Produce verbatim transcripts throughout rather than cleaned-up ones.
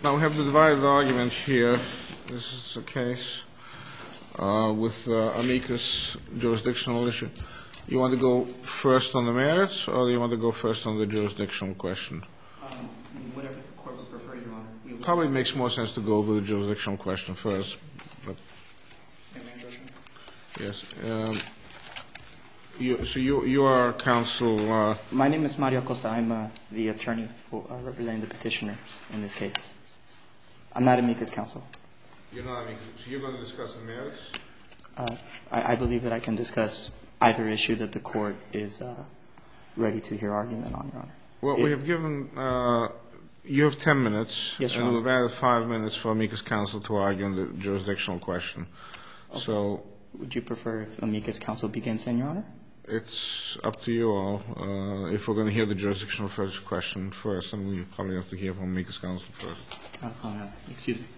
Now we have the divided argument here. This is a case uh, with uh, amicus jurisdictional issue. You want to go first on the merits, or do you want to go first on the jurisdictional question? Um, whatever the court would prefer, Your Honor. We Probably makes more sense to go with the jurisdictional question first. But yes. Um, you, so you you are counsel. Uh, My name is Mario Costa. I'm uh, the attorney for uh, representing the petitioners in this case. I'm not amicus counsel. You're not amicus. So you're going to discuss the merits? Uh, I, I believe that I can discuss either issue that the court is uh, ready to hear argument on, Your Honor. Well, it, we have given. Uh, you have ten minutes. Yes, Your and Honor. we've added five minutes for amicus counsel to argue on the jurisdictional question. Okay. So. Would you prefer if amicus counsel begins then, Your Honor? It's up to you all. Uh, if we're going to hear the jurisdictional first question first, then we probably have to hear from amicus counsel first. Uh, uh, excuse me.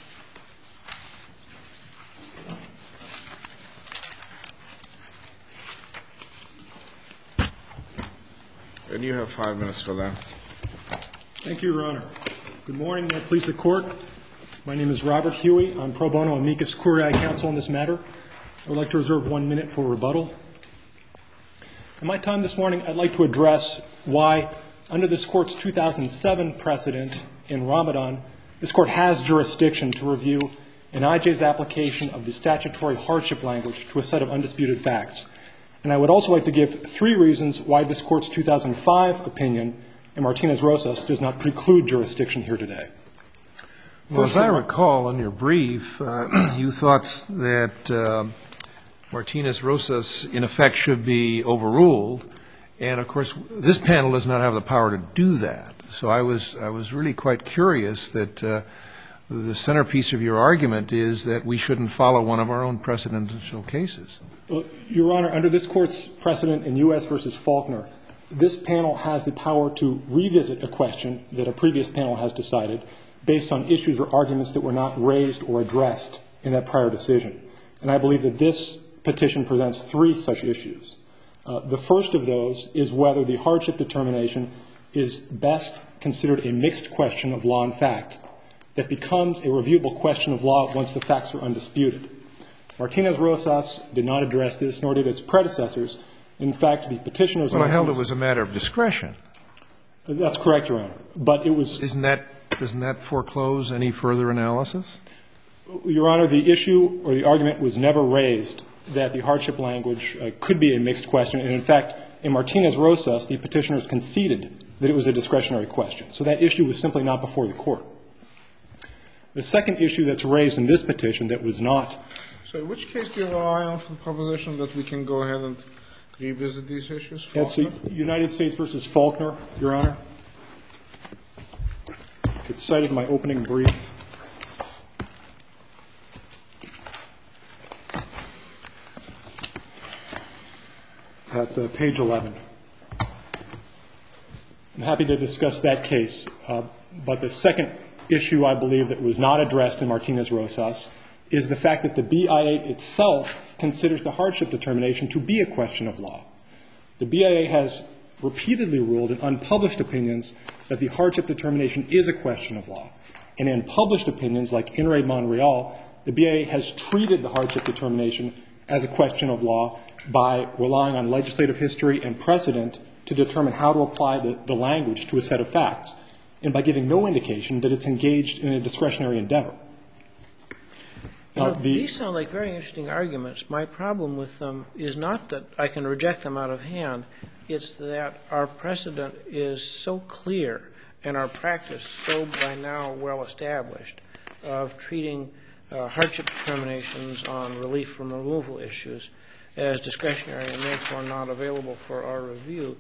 And you have five minutes for that. Thank you, Your Honor. Good morning. May it please the Court. My name is Robert Huey. I'm pro bono amicus curiae counsel on this matter. I would like to reserve one minute for rebuttal. In my time this morning, I'd like to address why, under this Court's two thousand seven precedent in Ramadan, this Court has jurisdiction to review an I J's application of the statutory hardship language to a set of undisputed facts. And I would also like to give three reasons why this Court's two thousand five opinion in Martinez-Rosas does not preclude jurisdiction here today. Well, as I recall in your brief, uh, you thought that uh, Martinez-Rosas, in effect, should be overruled. And, of course, this panel does not have the power to do that. So I was I was really quite curious that uh, the centerpiece of your argument is that we shouldn't follow one of our own precedential cases. Well, Your Honor, under this Court's precedent in U S versus Faulkner, this panel has the power to revisit a question that a previous panel has decided based on issues or arguments that were not raised or addressed in that prior decision. And I believe that this petition presents three such issues. Uh, the first of those is whether the hardship determination is best considered a mixed question of law and fact that becomes a reviewable question of law once the facts are undisputed. Martinez-Rosas did not address this, nor did its predecessors. In fact, the petitioners... Well, I held it was a matter of discretion. That's correct, Your Honor. But it was... Isn't that, doesn't that foreclose any further analysis? Your Honor, the issue or the argument was never raised that the hardship language uh, could be a mixed question. And in fact, in Martinez-Rosas, the petitioners conceded that it was a discretionary question. So that issue was simply not before the Court. The second issue that's raised in this petition that was not... So in which case do you rely on for the proposition that we can go ahead and revisit these issues? That's the United States versus Faulkner, Your Honor. It's cited in my opening brief. At uh, page eleven. I'm happy to discuss that case. Uh, but the second issue I believe that was not addressed in Martinez-Rosas is the fact that the B I A itself considers the hardship determination to be a question of law. The B I A has repeatedly ruled in unpublished opinions that the hardship determination is a question of law. And in published opinions like In re Monreal, the B I A has treated the hardship determination as a question of law by relying on legislative history and precedent to determine how to apply the, the language to a set of facts, and by giving no indication that it's engaged in a discretionary endeavor. You know, these sound like very interesting arguments. My problem with them is not that I can reject them out of hand. It's that our precedent is so clear and our practice so by now well established of treating uh, hardship determinations on relief from removal issues as discretionary and therefore not available for our review.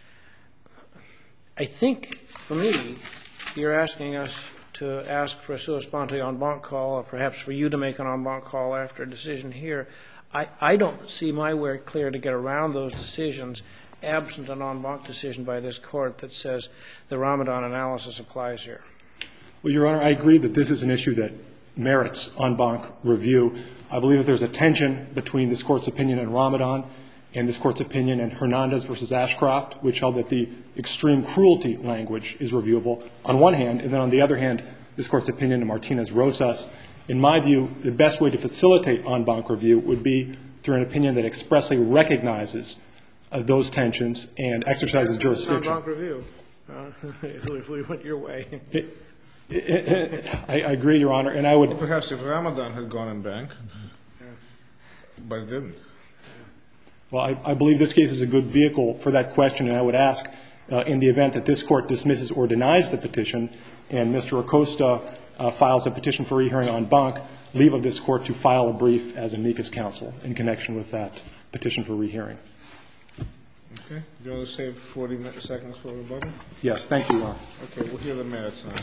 I think, for me, you're asking us to ask for a sua sponte en banc call, or perhaps for you to make an en banc call after a decision here. I, I don't see my way clear to get around those decisions absent an en banc decision by this Court that says the Ramadan analysis applies here. Well, Your Honor, I agree that this is an issue that merits en banc review. I believe that there's a tension between this Court's opinion in Ramadan and this Court's opinion in Hernandez versus Ashcroft, which held that the extreme cruelty language is reviewable on one hand, and then on the other hand, this Court's opinion in Martinez-Rosas. In my view, the best way to facilitate en banc review would be through an opinion that expressly recognizes uh, those tensions and exercises jurisdiction. En banc review, uh, if we went your way. It, it, it, I, I agree, Your Honor, and I would... Well, perhaps if Ramadan had gone en banc, but it didn't. Well, I, I believe this case is a good vehicle for that question, and I would ask, uh, in the event that this Court dismisses or denies the petition, and Mister Acosta uh, files a petition for rehearing en banc, leave of this Court to file a brief as amicus counsel in connection with that petition for rehearing. Okay. Do you want to save forty seconds for rebuttal? Yes, thank you, Your Honor. Okay, we'll hear the merits now.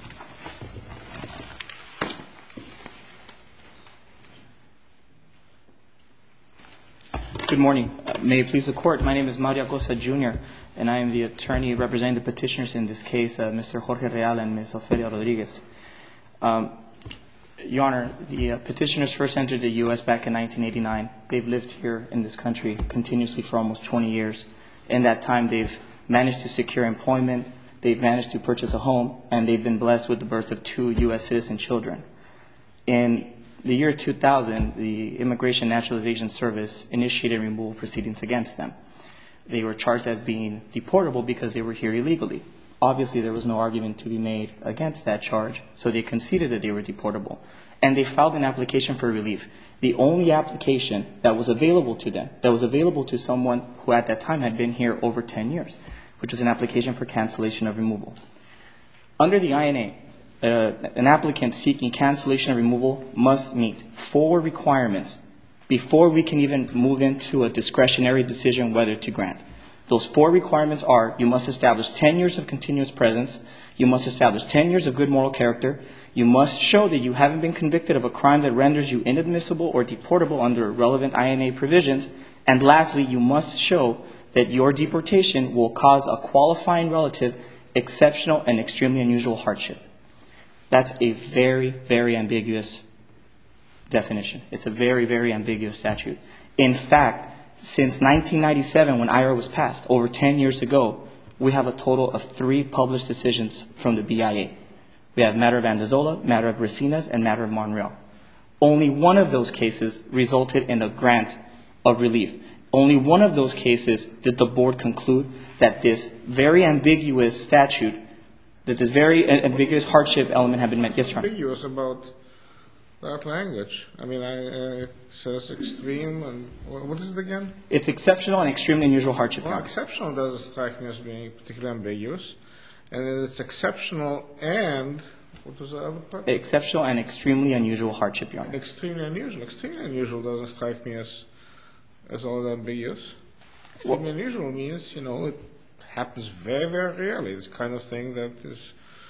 Good morning. Uh, may it please the Court, my name is Mario Acosta, Junior, and I am the attorney representing the petitioners in this case, uh, Mister Jorge Real and Miz Ofelia Rodriguez. Um, Your Honor, the uh, petitioners first entered the U S back in nineteen eighty-nine. They've lived here in this country continuously for almost twenty years. In that time, they've managed to secure employment, they've managed to purchase a home, and they've been blessed with the birth of two U S citizen children. In the year two thousand, the Immigration Naturalization Service initiated removal proceedings against them. They were charged as being deportable because they were here illegally. Obviously, there was no argument to be made against that charge, so they conceded that they were deportable. And they filed an application for relief. The only application that was available to them, that was available to someone who at that time had been here over ten years, which was an application for cancellation of removal. Under the I N A, uh, an applicant seeking cancellation of removal must meet four requirements before we can even move into a discretionary decision whether to grant. Those four requirements are: you must establish ten years of continuous presence, you must establish ten years of good moral character, you must show that you haven't been convicted of a crime that renders you inadmissible or deportable under relevant I N A provisions, and lastly, you must show that your deportation will cause a qualifying relative exceptional and extremely unusual hardship. That's a very, very ambiguous definition. It's a very, very ambiguous statute. In fact, since nineteen ninety-seven, when I R A was passed, over ten years ago, we have a total of three published decisions from the B I A. We have matter of Andazola, matter of Racines, and matter of Monreal. Only one of those cases resulted in a grant of relief. Only one of those cases did the board conclude that this very ambiguous statute, that this very ambiguous hardship element had been met. Yes, Your Honor. Ambiguous about that language. I mean, I, uh, it says extreme, and what is it again? It's exceptional and extremely unusual hardship. Well, exceptional doesn't strike me as being particularly ambiguous. And it's exceptional and, what was the other part? Exceptional and extremely unusual hardship, Your Honor. Extremely unusual. Extremely unusual doesn't strike me as as all that ambiguous. Extremely well, unusual means, you know, it happens very, very rarely. It's the kind of thing that is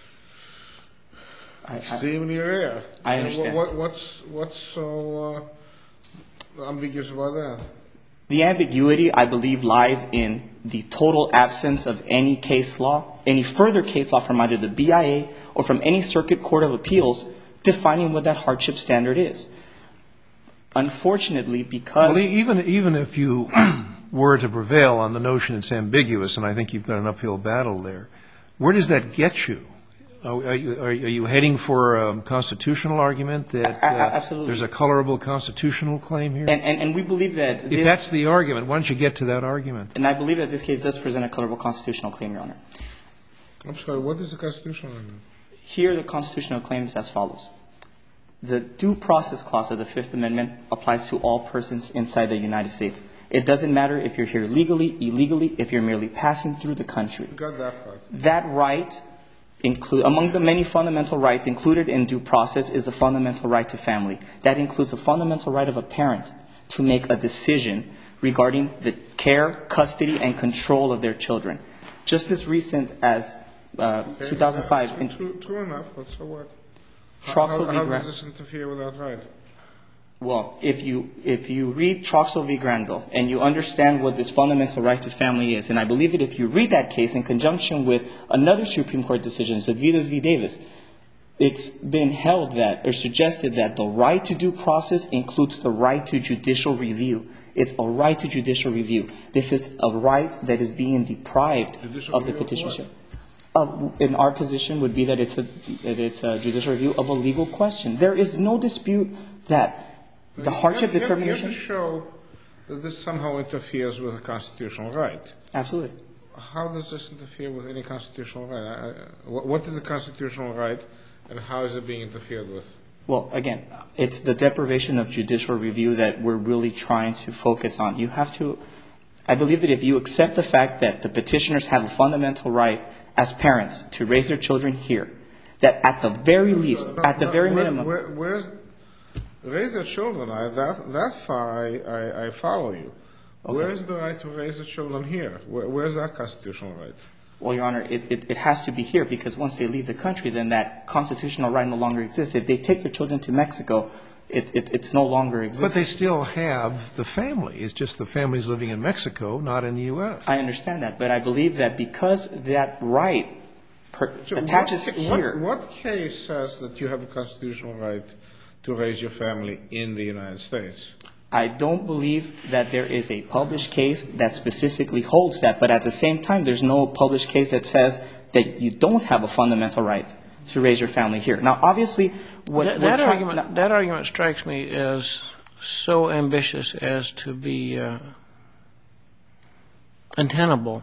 I, extremely I, rare. I understand. What, what's, what's so uh, ambiguous about that? The ambiguity, I believe, lies in the total absence of any case law, any further case law from either the B I A or from any circuit court of appeals defining what that hardship standard is. Unfortunately, because... Well, even, even if you were to prevail on the notion it's ambiguous, and I think you've got an uphill battle there, where does that get you? Are you, are you heading for a constitutional argument that uh, there's a colorable constitutional claim here? And, and, and we believe that... If that's the argument, why don't you get to that argument? And I believe that this case does present a colorable constitutional claim, Your Honor. I'm sorry, what is the constitutional argument? Here, the constitutional claim is as follows. The due process clause of the Fifth Amendment applies to all persons inside the United States. It doesn't matter if you're here legally, illegally, if you're merely passing through the country. Got that part. That right... Include, among the many fundamental rights included in due process is the fundamental right to family. That includes the fundamental right of a parent to make a decision regarding the care, custody, and control of their children. Just as recent as uh, okay, two thousand five. Uh, true, true enough, but so what? Troxel how, v. how Gra- does this interfere with that right? Well, if you if you read Troxel v. Granville and you understand what this fundamental right to family is, and I believe that if you read that case in conjunction with another Supreme Court decision, Zavidas v. Davis, it's been held that or suggested that the right to due process includes the right to judicial review. It's a right to judicial review. This is a right that is being deprived judicial of the petitioner. petitioner. Uh, in our position would be that it's a that it's a judicial review of a legal question. There is no dispute that the hardship you have, determination. You have to show that this somehow interferes with a constitutional right. Absolutely. How does this interfere with any constitutional right? I, I, what is the constitutional right, and how is it being interfered with? Well, again, it's the deprivation of judicial review that we're really trying to focus on. You have to, I believe that if you accept the fact that the petitioners have a fundamental right as parents to raise their children here, that at the very least, no, at the no, very where, minimum. Where, where's raise their children? I, that, that far I, I, I follow you. Okay. Where is the right to raise the children here? Where, where's that constitutional right? Well, Your Honor, it, it, it has to be here because once they leave the country, then that constitutional right no longer exists. If they take their children to Mexico, it, it, it's no longer existing. But they still have the family. It's just the family's living in Mexico, not in the U S I understand that, but I believe that because that right per, so attaches what, here. What, what case says that you have a constitutional right to raise your family in the United States? I don't believe that there is a published case that specifically holds that, but at the same time, there's no published case that says that you don't have a fundamental right to raise your family here. Now, obviously, what that, we're that trying, argument that argument strikes me as so ambitious as to be uh, untenable.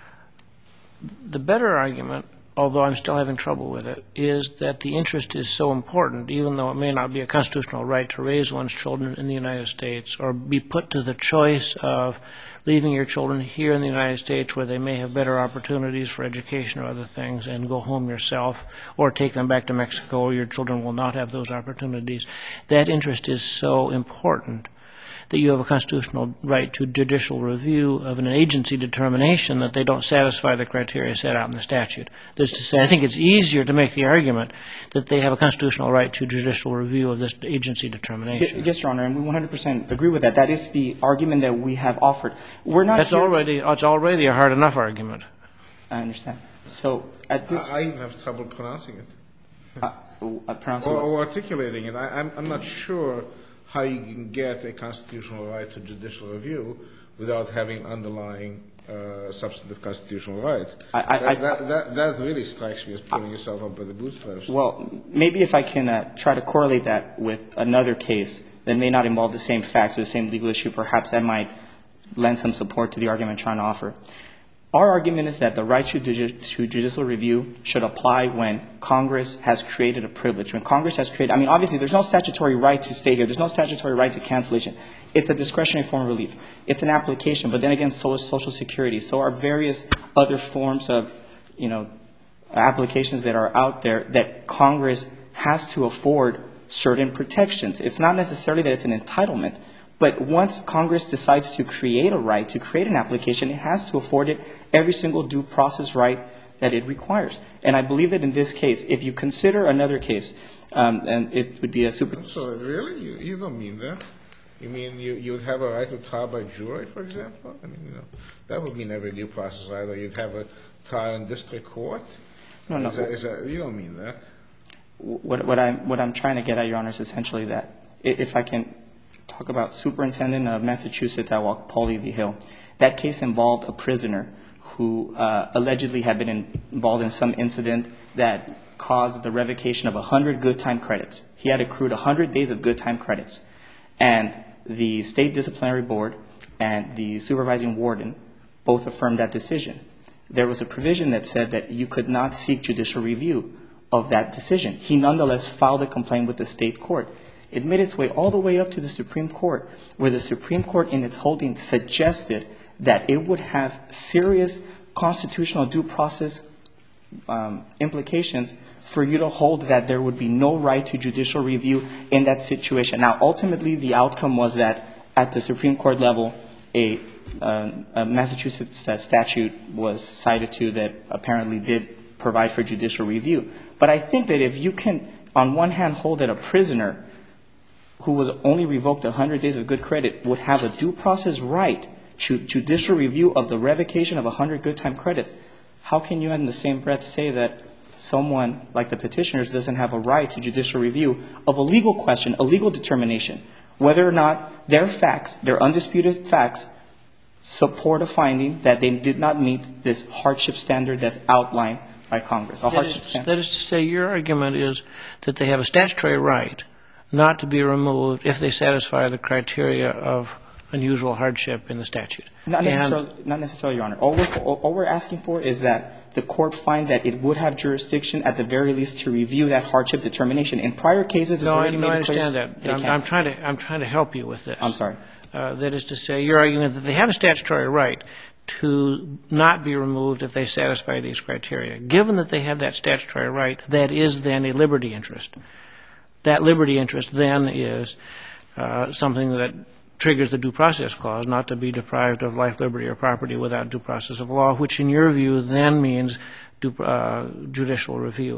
The better argument, although I'm still having trouble with it, is that the interest is so important, even though it may not be a constitutional right to raise one's children in the United States or be put to the choice of leaving your children here in the United States where they may have better opportunities for education or other things and go home yourself, or take them back to Mexico or your children will not have those opportunities. That interest is so important that you have a constitutional right to judicial review of an agency determination that they don't satisfy the criteria set out in the statute. That is to say, I think it's easier to make the argument that they have a constitutional right to judicial review of this agency determination. Yes, Your Honor, and we one hundred percent agree with that. That is the argument that we have offered. We're not. That's here, already it's already a hard enough argument. I understand. So at this, I, I even have trouble pronouncing it. uh, uh, pronounce or, what? or articulating it. I, I'm, I'm not sure how you can get a constitutional right to judicial review without having underlying uh, substantive constitutional right. I, I, I, that, that, that really strikes me as pulling yourself up by the bootstraps. Well, maybe if I can uh, try to correlate that with another case that may not involve the same facts or the same legal issue, perhaps that might lend some support to the argument I'm trying to offer. Our argument is that the right to, digi- to judicial review should apply when Congress has created a privilege. When Congress has created, I mean, obviously, there's no statutory right to stay here. There's no statutory right to cancellation. It's a discretionary form of relief. It's an application, but then again, so is Social Security. So are various other forms of, you know, applications that are out there that Congress has to afford certain protections. It's not necessarily that it's an entitlement. But once Congress decides to create a right, to create an application, it has to afford it every single due process right that it requires. And I believe that in this case, if you consider another case, um, and it would be a super... So really? You, you don't mean that? You mean you, you would have a right to trial by jury, for example? I mean, you know, that would mean every due process right, or you'd have a trial in district court? No, no. Is that, is that, you don't mean that. What, what, I'm, what I'm trying to get at, Your Honor, is essentially that if I can talk about Superintendent of Massachusetts at Pauly v. Hill. That case involved a prisoner who uh, allegedly had been in, involved in some incident that caused the revocation of one hundred good time credits. He had accrued one hundred days of good time credits. And the State Disciplinary Board and the supervising warden both affirmed that decision. There was a provision that said that you could not seek judicial review of that decision. He nonetheless filed a complaint with the state court. It made its way all the way up to the Supreme Court, where the Supreme Court in its holding suggested that it would have serious constitutional due process um, implications for you to hold that there would be no right to judicial review in that situation. Now, ultimately, the outcome was that at the Supreme Court level, a, uh, a Massachusetts statute was cited to that apparently did provide for judicial review. But I think that if you can, on one hand, hold that a prisoner who was only revoked one hundred days of good credit would have a due process right to judicial review of the revocation of one hundred good time credits, how can you in the same breath say that someone like the petitioners doesn't have a right to judicial review of a legal question, a legal determination, whether or not their facts, their undisputed facts, support a finding that they did not meet this hardship standard that's outlined by Congress. A That hardship is, standard. that is to say, your argument is that they have a statutory right not to be removed if they satisfy the criteria of unusual hardship in the statute. Not necessarily, And, not necessarily, Your Honor. All we're, all, all we're asking for is that the court find that it would have jurisdiction at the very least to review that hardship determination. In prior cases, it's no, I, already no, I made clear understand that. it I'm, can't. I'm trying to, I'm trying to help you with this. I'm sorry. Uh, that is to say, your argument that they have a statutory right to not be removed if they satisfy these criteria. Given that they have that statutory right, that is then a liberty interest. That liberty interest then is uh, something that triggers the due process clause, not to be deprived of life, liberty, or property without due process of law, which in your view then means due, uh, judicial review.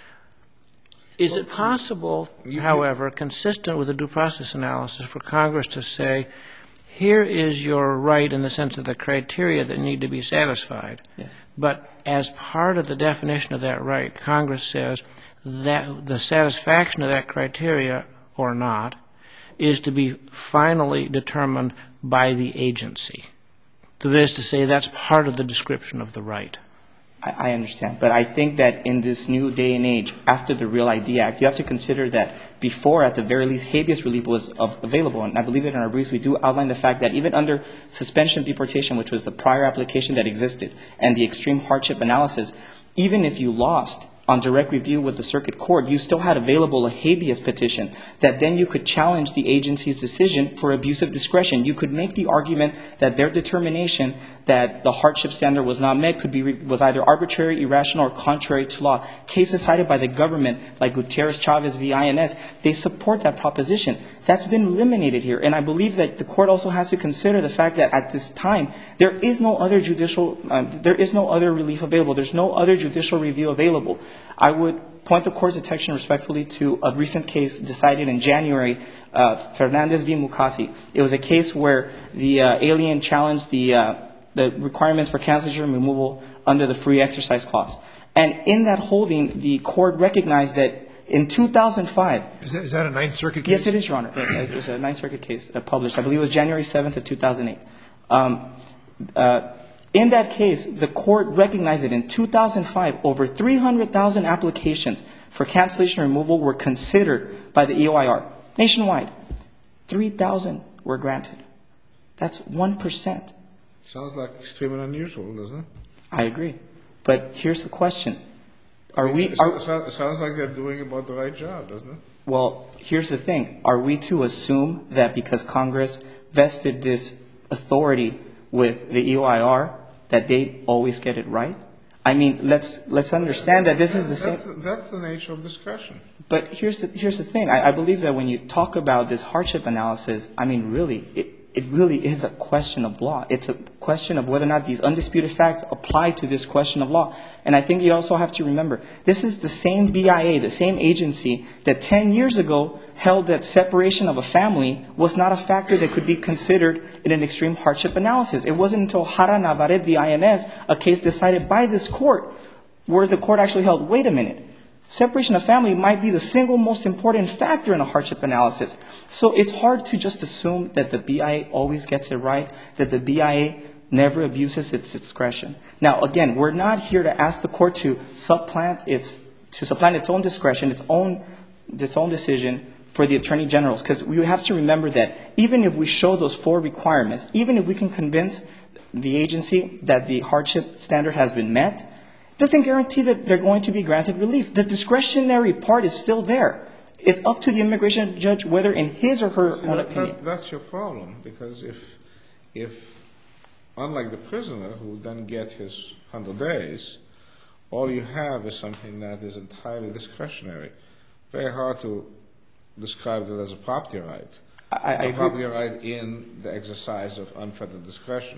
Is it possible, however, consistent with the due process analysis, for Congress to say, here is your right in the sense of the criteria that need to be satisfied, Yes. but as part of the definition of that right, Congress says that the satisfaction of that criteria or not is to be finally determined by the agency. That is to say, that's part of the description of the right. I, I understand. But I think that in this new day and age, after the Real I D Act, you have to consider that before, at the very least, habeas relief was of, available. And I believe that in our briefs we do outline the fact that even under suspension of deportation, which was the prior application that existed, and the extreme hardship analysis, even if you lost on direct review with the circuit court, you still had available a habeas petition that then you could challenge the agency's decision for abuse of discretion. You could make the argument that their determination that the hardship standard was not met could be was either arbitrary, irrational, or contrary to law. Cases cited by the government, like Gutierrez Chavez v. I N S, they support that proposition. That's been eliminated here. And I believe that the court also has to consider the fact that at this time, there is no other judicial, um, there is no other relief available. There's no other judicial review available. I would point the court's attention respectfully to a recent case decided in January, uh, Fernandez v. Mukasey. It was a case where the uh, alien challenged the, uh, the requirements for cancellation and removal under the free exercise clause. And in that holding, the court recognized that in two thousand five... Is that, is that a Ninth Circuit case? Yes, it is, Your Honor. It was a Ninth Circuit case uh, published. I believe it was January seventh of two thousand eight. Um, uh, In that case, the court recognized that in two thousand five, over three hundred thousand applications for cancellation and removal were considered by the E O I R. Nationwide, three thousand were granted. That's one percent. Sounds like extremely unusual, doesn't it? I agree. But here's the question. Are we... It Are, sounds like they're doing about the right job, doesn't it? well, here's the thing. Are we to assume that because Congress vested this authority with the E O I R, that they always get it right? I mean, let's let's understand that this is the same. That's, that's the nature of discussion. But here's the here's the thing. I, I believe that when you talk about this hardship analysis, I mean, really, it, it really is a question of law. It's a question of whether or not these undisputed facts apply to this question of law. And I think you also have to remember, this is the same B I A, the same agency that ten years ago held that separation of a family was not a factor that could be considered in an extreme hardship analysis. It wasn't until Jara Navarrete v. I N S, a case decided by this court, where the court actually held, wait a minute, separation of family might be the single most important factor in a hardship analysis. So it's hard to just assume that the B I A always gets it right, that the B I A never abuses its discretion. Now, again, we're not here to ask the court to supplant its to supplant its own discretion, its own its own decision for the Attorney General's, because we have to remember that even if we show those four requirements, even if we can convince the agency that the hardship standard has been met, it doesn't guarantee that they're going to be granted relief. The discretionary part is still there. It's up to the immigration judge whether in his or her See, own that, opinion. that, that's your problem, because if, if, unlike the prisoner who then get his hundred days, all you have is something that is entirely discretionary. Very hard to describe it as a property right. I, I a agree. property right in the exercise of unfettered discretion.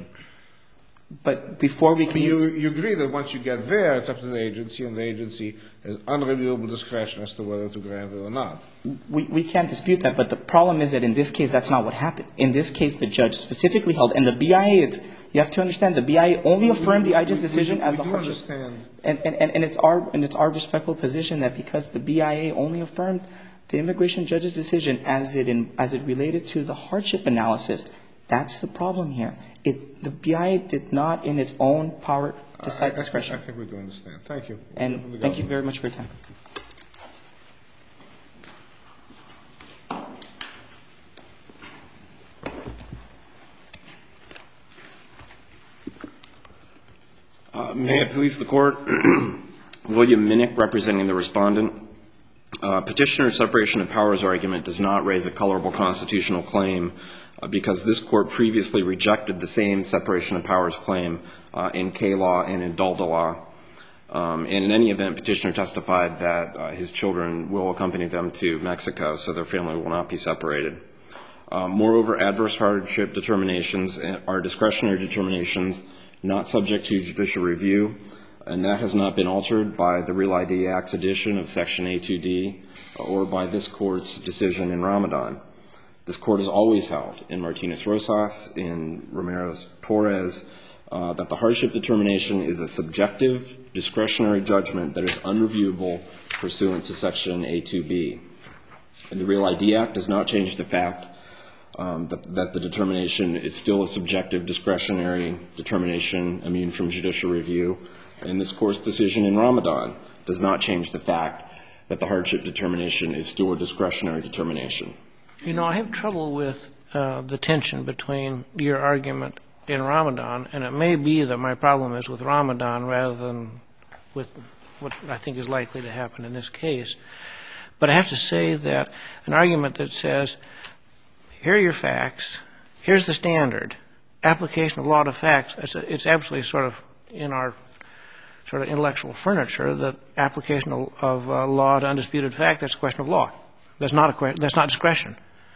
But before we I can... mean, you, you agree that once you get there, it's up to the agency, and the agency has unreviewable discretion as to whether to grant it or not. We, we can't dispute that, but the problem is that in this case, that's not what happened. In this case, the judge specifically held, and the B I A, it's, you have to understand, the B I A only affirmed the I J's decision we, as we a do hardship. understand. And, and, and, and, it's our, and it's our respectful position that because the B I A only affirmed the immigration judge's decision as it, in, as it related to the hardship analysis, that's the problem here. It, the B I A did not, in its own power, to cite I, discretion. I, I think we do understand. Thank you. And thank you very much for your time. Uh, may it please the Court, William Minnick representing the respondent. Uh, petitioner's separation of powers argument does not raise a colorable constitutional claim uh, because this Court previously rejected the same separation of powers claim uh, in K-law and in Dalda law. Um, and in any event, petitioner testified that uh, his children will accompany them to Mexico, so their family will not be separated. Uh, moreover, adverse hardship determinations are discretionary determinations not subject to judicial review, and that has not been altered by the Real I D Act's addition of Section A two D or by this Court's decision in Ramadan. This Court has always held in Martinez-Rosas, in Romero-Torres, uh, that the hardship determination is a subjective, discretionary judgment that is unreviewable pursuant to Section A two B. And the Real I D Act does not change the fact Um, that, that the determination is still a subjective, discretionary determination immune from judicial review. And this Court's decision in Ramadan does not change the fact that the hardship determination is still a discretionary determination. You know, I have trouble with uh, the tension between your argument in Ramadan, and it may be that my problem is with Ramadan rather than with what I think is likely to happen in this case. But I have to say that an argument that says, here are your facts, here's the standard, application of law to facts, it's, it's absolutely sort of in our sort of intellectual furniture that application of, of uh, law to undisputed fact, that's a question of law. That's not, a que- that's not discretion.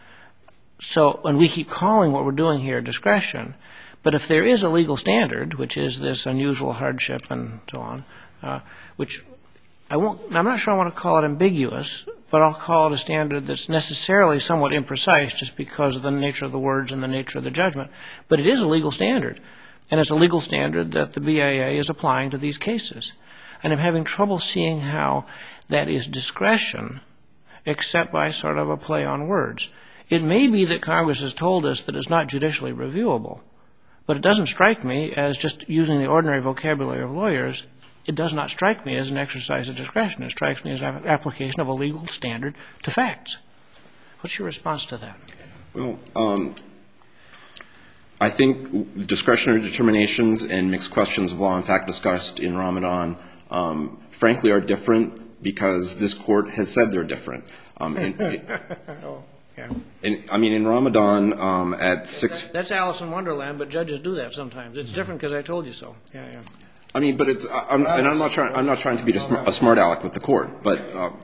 So when we keep calling what we're doing here discretion, but if there is a legal standard, which is this unusual hardship and so on, uh, which I won't, I'm not sure I want to call it ambiguous, but I'll call it a standard that's necessarily somewhat imprecise just because of the nature of the words and the nature of the judgment. But it is a legal standard, and it's a legal standard that the B I A is applying to these cases. And I'm having trouble seeing how that is discretion except by sort of a play on words. It may be that Congress has told us that it's not judicially reviewable, but it doesn't strike me as just using the ordinary vocabulary of lawyers. It does not strike me as an exercise of discretion. It strikes me as an application of a legal standard to facts. What's your response to that? Well, um, I think discretionary determinations and mixed questions of law and fact discussed in Ramadan, um, frankly, are different because this Court has said they're different. Um, and, oh, yeah. and, I mean, in Ramadan, um, at six... That, that's Alice in Wonderland, but judges do that sometimes. It's different because I told you so. Yeah, yeah. I mean, but it's, I'm, and I'm not trying, I'm not trying to be a smart, a smart aleck with the Court, but, um,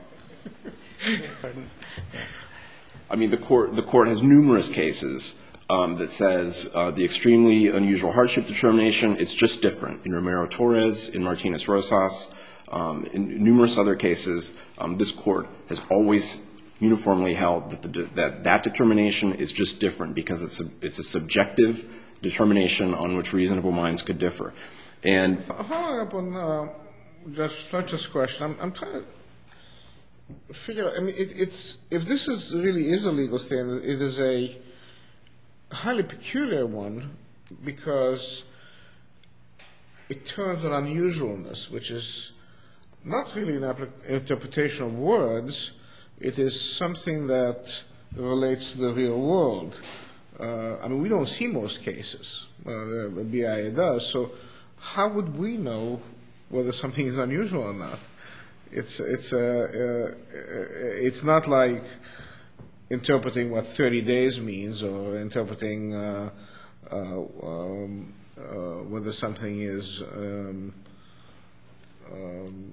I mean, the Court, the Court has numerous cases, um, that says, uh, the extremely unusual hardship determination, it's just different. In Romero-Torres, in Martinez-Rosas, um, in numerous other cases, um, this Court has always uniformly held that the, that, that determination is just different because it's a, it's a subjective determination on which reasonable minds could differ. And following up on uh, Judge Fletcher's question, I'm, I'm trying to figure out, I mean, it, it's, if this is really is a legal standard, it is a highly peculiar one because it turns on unusualness, which is not really an applic- interpretation of words. It is something that relates to the real world. Uh, I mean, we don't see most cases. Uh, the B I A does, so how would we know whether something is unusual or not? It's it's a uh, uh, it's not like interpreting what thirty days means or interpreting uh, uh, um, uh, whether something is um, um,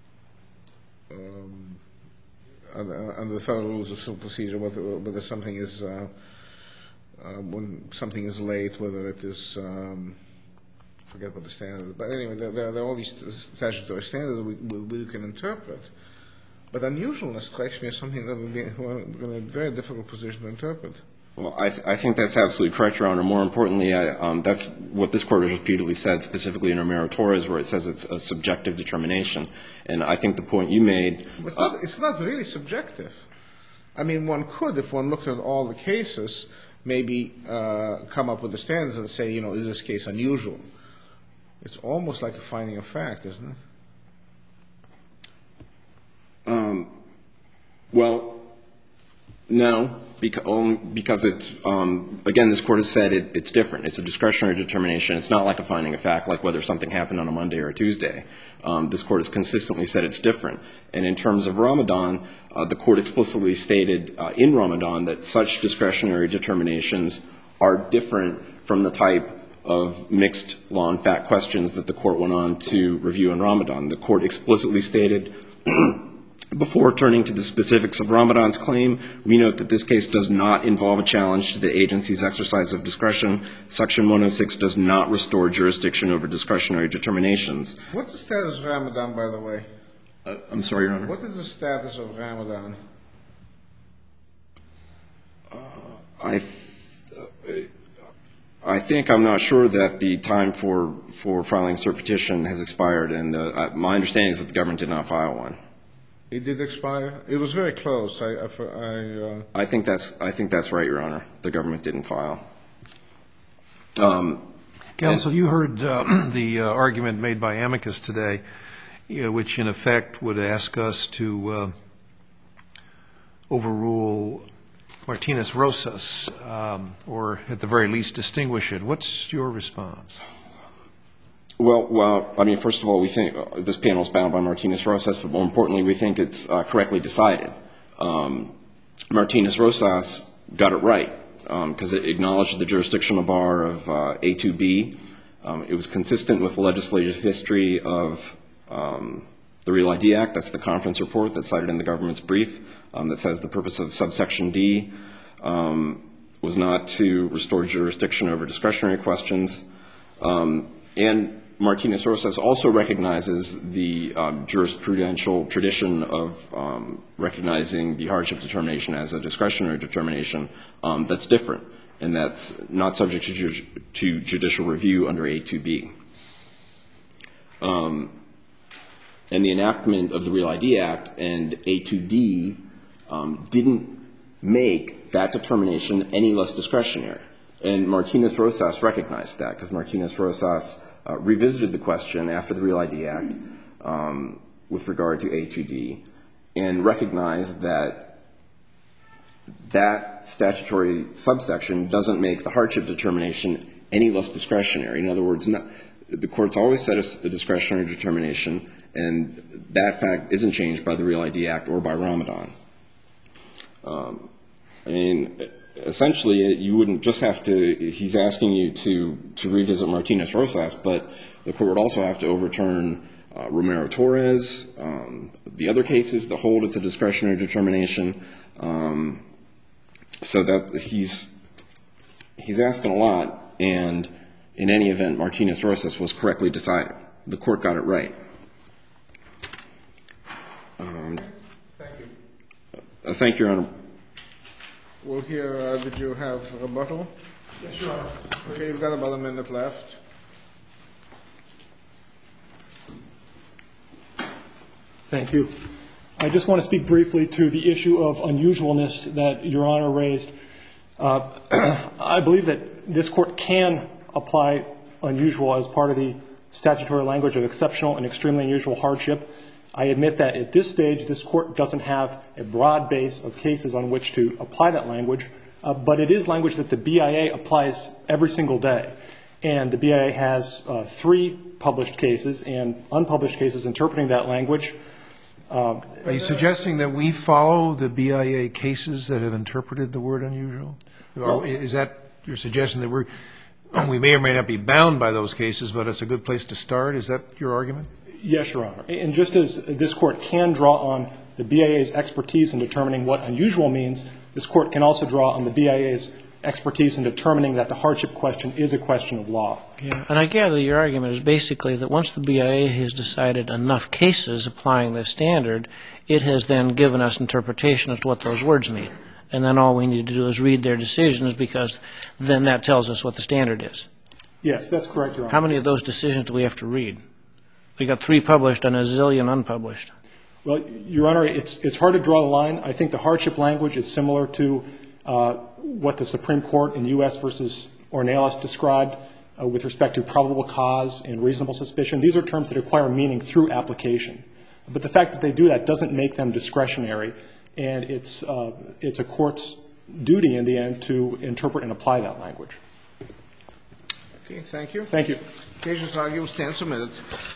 um, under, under the federal rules of civil procedure, whether, whether something is uh, uh, when something is late, whether it is um, forget what the standard is. But anyway, there, there, there are all these statutory standards that we, we, we can interpret. But unusualness strikes me as something that would be in a very difficult position to interpret. Well, I, th- I think that's absolutely correct, Your Honor. More importantly, I, um, that's what this Court has repeatedly said, specifically in Romero-Torres, where it says it's a subjective determination. And I think the point you made... But it's, not, it's not really subjective. I mean, one could, if one looked at all the cases, maybe uh, come up with the standards and say, you know, is this case unusual? It's almost like a finding of fact, isn't it? Um, well, no, because, um, because it's, um, again, this Court has said it, it's different. It's a discretionary determination. It's not like a finding of fact, like whether something happened on a Monday or a Tuesday. Um, this Court has consistently said it's different. And in terms of Ramadan, uh, the Court explicitly stated uh, in Ramadan that such discretionary determinations are different from the type of mixed law and fact questions that the Court went on to review in Ramadan. The Court explicitly stated, before turning to the specifics of Ramadan's claim, we note that this case does not involve a challenge to the agency's exercise of discretion. Section one oh six does not restore jurisdiction over discretionary determinations. What's the status of Ramadan, by the way? Uh, I'm sorry, Your Honor. What is the status of Ramadan? Uh, I, th- I think I'm not sure that the time for, for filing a cert petition has expired, and uh, my understanding is that the government did not file one. It did expire? It was very close. I, I, I, uh... I think that's I think that's right, Your Honor. The government didn't file. Um, Counsel, you heard uh, the uh, argument made by amicus today, you know, which in effect would ask us to uh, overrule Martinez-Rosas, um, or at the very least distinguish it. What's your response? Well, well, I mean, first of all, we think uh, this panel is bound by Martinez-Rosas, but more importantly, we think it's uh, correctly decided. Um, Martinez-Rosas got it right because um, it acknowledged the jurisdictional bar of uh, A two B. Um, it was consistent with the legislative history of um, the Real I D Act. That's the conference report that's cited in the government's brief um, that says the purpose of subsection D um, was not to restore jurisdiction over discretionary questions. Um, and Martinez-Rosas also recognizes the um, jurisprudential tradition of um, recognizing the hardship determination as a discretionary determination um, that's different, and that's not subject to, ju- to judicial review under A two B. Um, and the enactment of the Real I D Act and A two D um, didn't make that determination any less discretionary. And Martinez-Rosas recognized that because Martinez-Rosas uh, revisited the question after the Real I D Act um, with regard to A two D and recognized that that statutory subsection doesn't make the hardship determination any less discretionary. In other words, not, the court's always set a, a discretionary determination, and that fact isn't changed by the Real I D Act or by Ramadan. Um, I mean, essentially, you wouldn't just have to, he's asking you to, to revisit Martinez-Rosas, but the court would also have to overturn uh, Romero-Torres, um, the other cases that hold it's a discretionary determination. Um, so that he's, he's asking a lot, and in any event, Martinez-Rosas was correctly decided. The court got it right. Um, Thank you. Uh, thank you, Your Honor. We'll hear, uh, did you have a rebuttal? Yes, Your Honor. Okay, you've got about a minute left. Thank you. I just want to speak briefly to the issue of unusualness that Your Honor raised. Uh, I believe that this Court can apply unusual as part of the statutory language of exceptional and extremely unusual hardship. I admit that at this stage, this Court doesn't have a broad base of cases on which to apply that language, uh, but it is language that the B I A applies every single day. And the B I A has uh, three published cases and unpublished cases interpreting that language. Uh, Are you suggesting that we follow the B I A cases that have interpreted the word unusual? Or is that your suggestion that we're, we may or may not be bound by those cases, but it's a good place to start? Is that your argument? Yes, Your Honor. And just as this Court can draw on the B I A's expertise in determining what unusual means, this Court can also draw on the B I A's expertise in determining that the hardship question is a question of law. Yeah. And I gather your argument is basically that once the B I A has decided enough cases applying this standard, it has then given us interpretation as to what those words mean. And then all we need to do is read their decisions, because then that tells us what the standard is. Yes, that's correct, Your Honor. How many of those decisions do we have to read? We got three published and a zillion unpublished. Well, Your Honor, it's it's hard to draw the line. I think the hardship language is similar to uh, what the Supreme Court in U S versus Ornelas described. uh, with respect to probable cause and reasonable suspicion. These are terms that acquire meaning through application. But the fact that they do that doesn't make them discretionary, and it's, uh, it's a court's duty in the end to interpret and apply that language. Okay, thank you. Thank you. Case is argued, stand submitted.